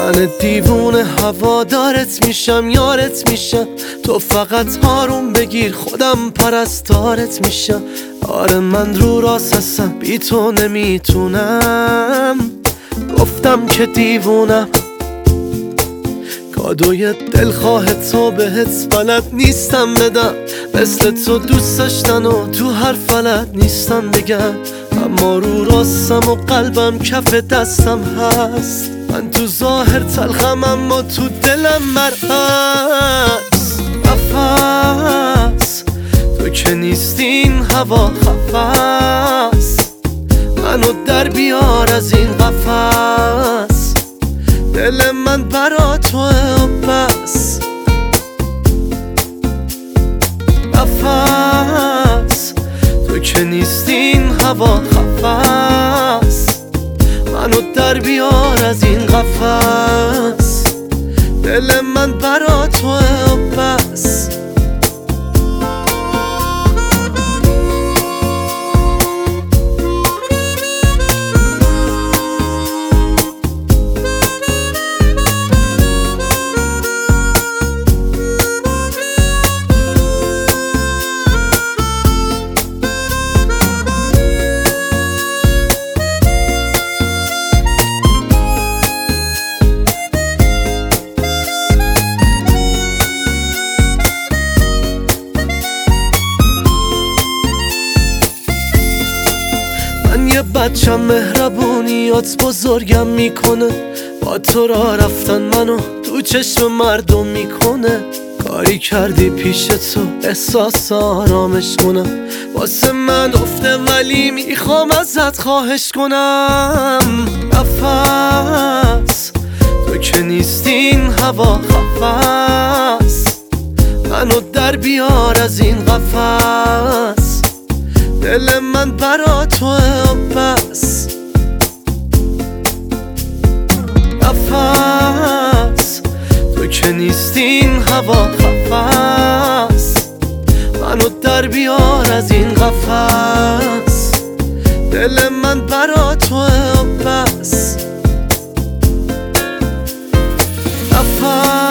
من دیوونه هوادارت میشم، یارت میشم، تو فقط آروم بگیر خودم پرستارت میشم. آره من رو راست هستم، بی تو نمیتونم، گفتم که دیوونم. کادوی دلخواه تو بهت بلد نیستم بدم، مثل تو دوست داشتن و تو هر فلت نیستم بگم. اما رو راستم و قلبم کف دستم هست، من تو ظاهر تلخم اما تو دلم مرهست. نفس تو که نیستی این هوا خفست، منو در بیار از این قفس، دل من برا توه و بس. نفس تو که نیستی این هوا خفست، منو در بیار از این قفس، دل من برا توه و بس. یه بچم مهربونیات بزرگم میکنه، با تو را رفتن منو تو چشم مردم میکنه. کاری کردی پیش تو احساس آرامش کنم، واسه من افته ولی میخوام ازت خواهش کنم. نفس تو که نیستی این هوا خفست، منو در بیار از این قفس، دل من برا توه و بس. نفس تو که نیستی این هوا خفست، منو در بیار از این قفس، دل من برا توه و بس. نفس